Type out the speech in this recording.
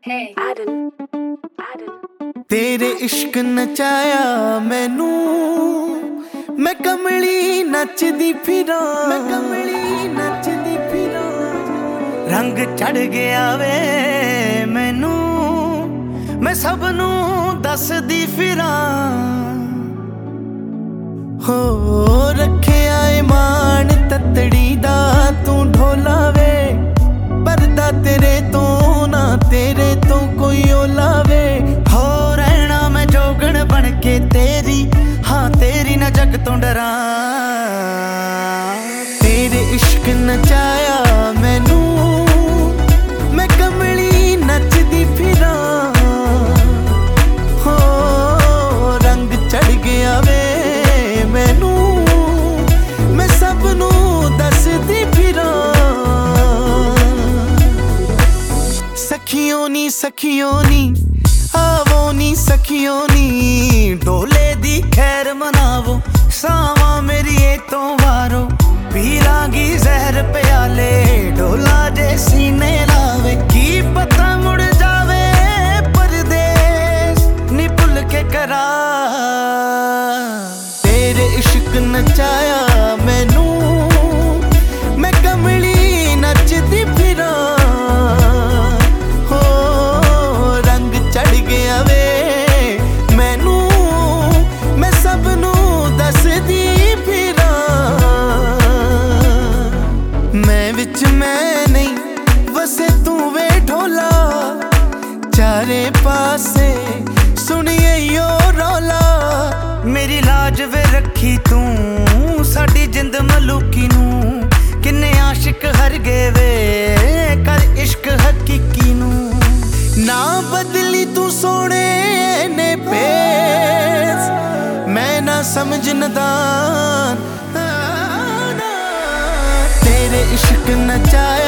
तेरे इश्क नचाया मैनू मैं कमली नचदी फिरां रंग चढ़ गया वे मैनू मैं सबनू दसदी फिरां हो रखिया ईमान ततड़ी दा तू ढोला वे परदा तेरे तो ना तेरे तो कोई ओला वे हो रहना मैं जोगण बन के तेरी हाँ तेरी ना जग तो डरा तेरे इश्क नचाया मैनू मैं कमली नचदी फिरां हो रंग चढ़ गया वे मैनू मैं सबनू दसदी फिरां सखियों नी आवो नी सखियों नी डोले दी खैर मनावो सावा मेरी ए तो वारो पी लांगी जहर प्याले डोला जे सीने लावे की पता मुड़ जावे परदेस नी भुल के करा तेरे इश्क नचाया मैनू मैं कमली नचदी फिरां मैं नहीं वसे तू वे ढोला चारे पासे सुनिए यो रौला मेरी लाज वे रखी तू साडी जिंद मलूकी नू किन्ने आशिक हर गए वे कर इश्क हकीकी नू ना बदली तू सोने ने पेस मैं ना समझ नदान तेरे इश्क नचाया